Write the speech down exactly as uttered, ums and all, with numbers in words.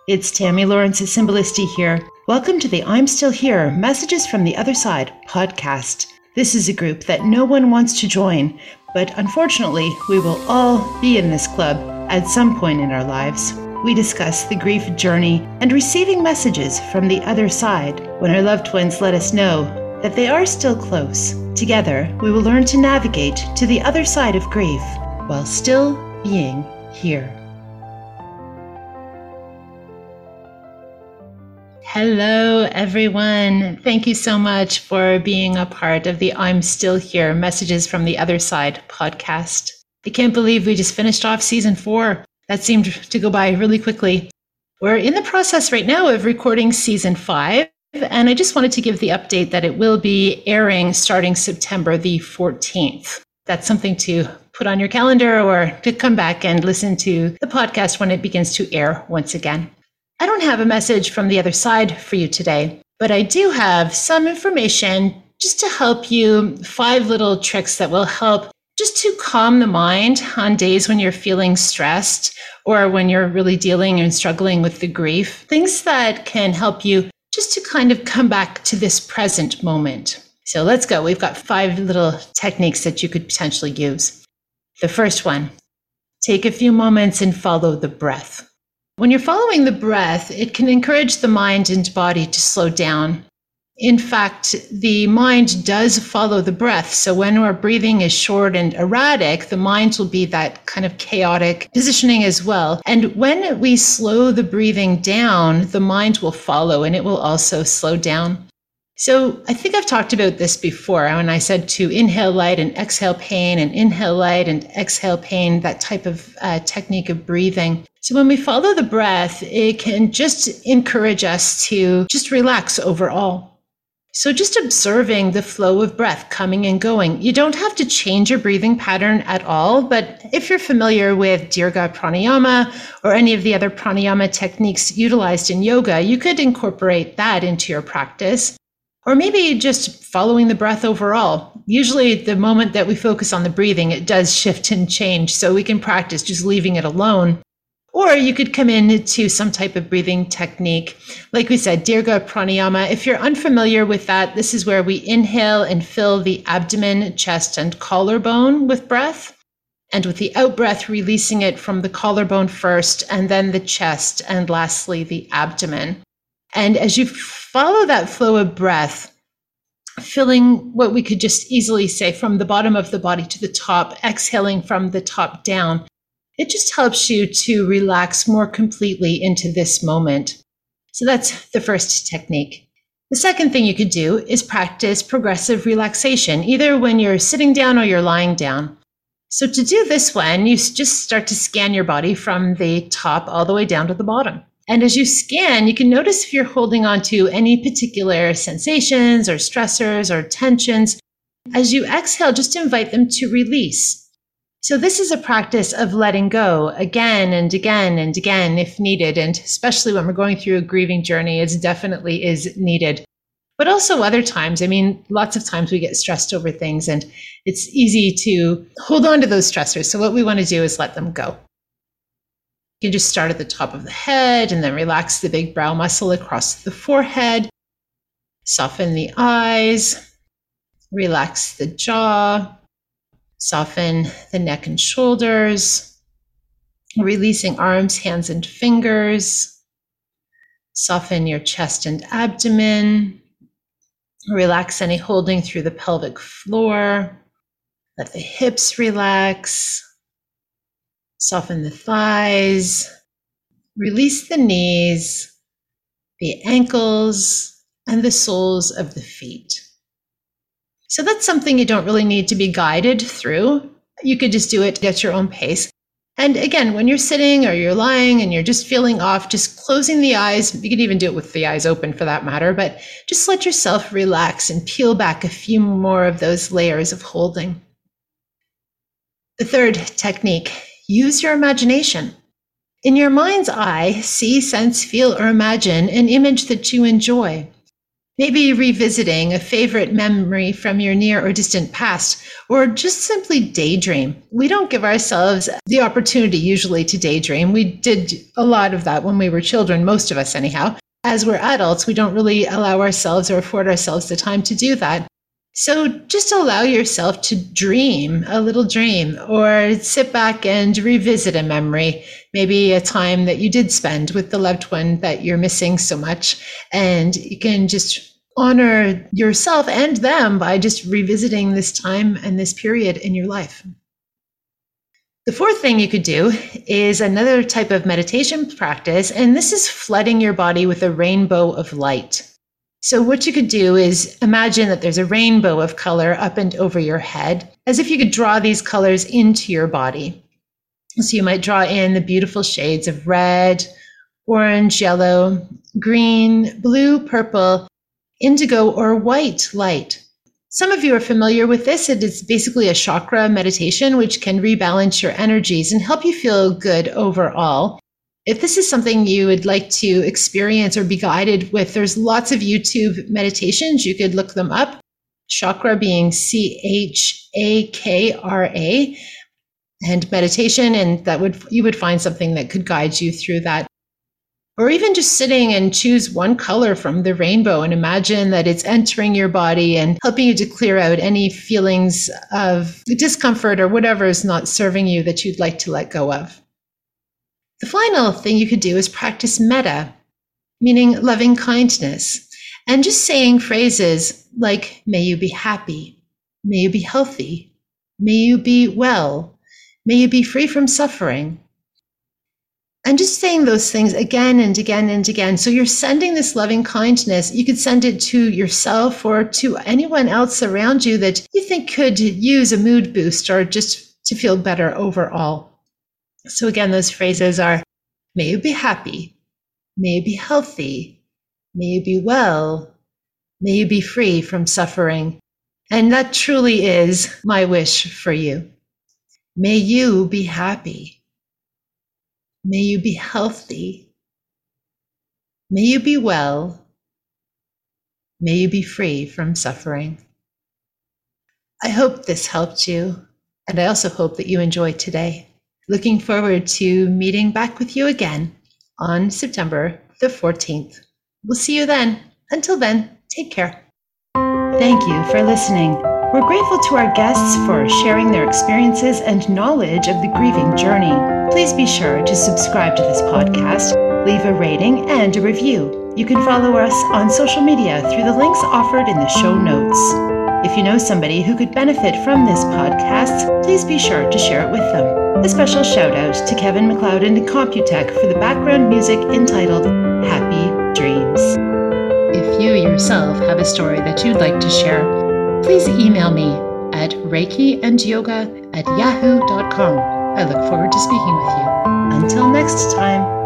It's Tammy Lawrence of Symbolisti here. Welcome to the I'm Still Here Messages from the Other Side podcast. This is a group that no one wants to join, but unfortunately, we will all be in this club at some point in our lives. We discuss the grief journey and receiving messages from the other side when our loved ones let us know that they are still close. Together, we will learn to navigate to the other side of grief while still being here. Hello, everyone. Thank you so much for being a part of the I'm Still Here Messages from the Other Side podcast. I can't believe we just finished off season four. That seemed to go by really quickly. We're in the process right now of recording season five, and I just wanted to give the update that it will be airing starting September the fourteenth. That's something to put on your calendar or to come back and listen to the podcast when it begins to air once again. I don't have a message from the other side for you today, but I do have some information just to help you, five little tricks that will help just to calm the mind on days when you're feeling stressed or when you're really dealing and struggling with the grief. Things that can help you just to kind of come back to this present moment. So let's go. We've got five little techniques that you could potentially use. The first one, take a few moments and follow the breath. When you're following the breath, it can encourage the mind and body to slow down. In fact, the mind does follow the breath. So when our breathing is short and erratic, the mind will be that kind of chaotic positioning as well. And when we slow the breathing down, the mind will follow and it will also slow down. So I think I've talked about this before when I said to inhale light and exhale pain and inhale light and exhale pain, that type of uh, technique of breathing. So when we follow the breath, it can just encourage us to just relax overall. So just observing the flow of breath coming and going. You don't have to change your breathing pattern at all, but if you're familiar with Dirga Pranayama or any of the other pranayama techniques utilized in yoga, you could incorporate that into your practice. Or maybe just following the breath overall. Usually the moment that we focus on the breathing, it does shift and change. So we can practice just leaving it alone. Or you could come into some type of breathing technique. Like we said, Dirga Pranayama. If you're unfamiliar with that, this is where we inhale and fill the abdomen, chest, and collarbone with breath. And with the out breath, releasing it from the collarbone first, and then the chest, and lastly, the abdomen. And as you follow that flow of breath, filling what we could just easily say from the bottom of the body to the top, exhaling from the top down, it just helps you to relax more completely into this moment. So that's the first technique. The second thing you could do is practice progressive relaxation, either when you're sitting down or you're lying down. So to do this one, you just start to scan your body from the top all the way down to the bottom. And as you scan, you can notice if you're holding on to any particular sensations or stressors or tensions. As you exhale, just invite them to release. So this is a practice of letting go again and again and again if needed. And especially when we're going through a grieving journey, it definitely is needed. But also other times, I mean, lots of times we get stressed over things and it's easy to hold on to those stressors. So what we want to do is let them go. You can just start at the top of the head and then relax the big brow muscle across the forehead. Soften the eyes, relax the jaw, soften the neck and shoulders, releasing arms, hands, and fingers. Soften your chest and abdomen. Relax any holding through the pelvic floor. Let the hips relax. Soften the thighs, release the knees, the ankles, and the soles of the feet. So that's something you don't really need to be guided through. You could just do it at your own pace. And again, when you're sitting or you're lying and you're just feeling off, just closing the eyes, you could even do it with the eyes open for that matter, but just let yourself relax and peel back a few more of those layers of holding. The third technique, use your imagination. In your mind's eye, see, sense, feel, or imagine an image that you enjoy. Maybe revisiting a favorite memory from your near or distant past, or just simply daydream. We don't give ourselves the opportunity usually to daydream. We did a lot of that when we were children, most of us anyhow. As we're adults, we don't really allow ourselves or afford ourselves the time to do that. So just allow yourself to dream a little dream, or sit back and revisit a memory, maybe a time that you did spend with the loved one that you're missing so much. And you can just honor yourself and them by just revisiting this time and this period in your life. The fourth thing you could do is another type of meditation practice, and this is flooding your body with a rainbow of light. So what you could do is imagine that there's a rainbow of color up and over your head, as if you could draw these colors into your body. So you might draw in the beautiful shades of red, orange, yellow, green, blue, purple, indigo, or white light. Some of you are familiar with this. It is basically a chakra meditation, which can rebalance your energies and help you feel good overall. If this is something you would like to experience or be guided with, there's lots of YouTube meditations. You could look them up. Chakra being C H A K R A, and meditation, and that would you would find something that could guide you through that. Or even just sitting and choose one color from the rainbow and imagine that it's entering your body and helping you to clear out any feelings of discomfort or whatever is not serving you that you'd like to let go of. The final thing you could do is practice metta, meaning loving kindness, and just saying phrases like, may you be happy, may you be healthy, may you be well, may you be free from suffering. And just saying those things again and again and again. So you're sending this loving kindness. You could send it to yourself or to anyone else around you that you think could use a mood boost or just to feel better overall. So again, those phrases are, may you be happy, may you be healthy, may you be well, may you be free from suffering. And that truly is my wish for you. May you be happy. May you be healthy. May you be well. May you be free from suffering. I hope this helped you, and I also hope that you enjoyed today. Looking forward to meeting back with you again on September the fourteenth. We'll see you then. Until then, take care. Thank you for listening. We're grateful to our guests for sharing their experiences and knowledge of the grieving journey. Please be sure to subscribe to this podcast, leave a rating and a review. You can follow us on social media through the links offered in the show notes. If you know somebody who could benefit from this podcast, please be sure to share it with them. A special shout out to Kevin MacLeod and Computech for the background music entitled Happy Dreams. If you yourself have a story that you'd like to share, please email me at reiki and yoga at yahoo dot com. I look forward to speaking with you. Until next time.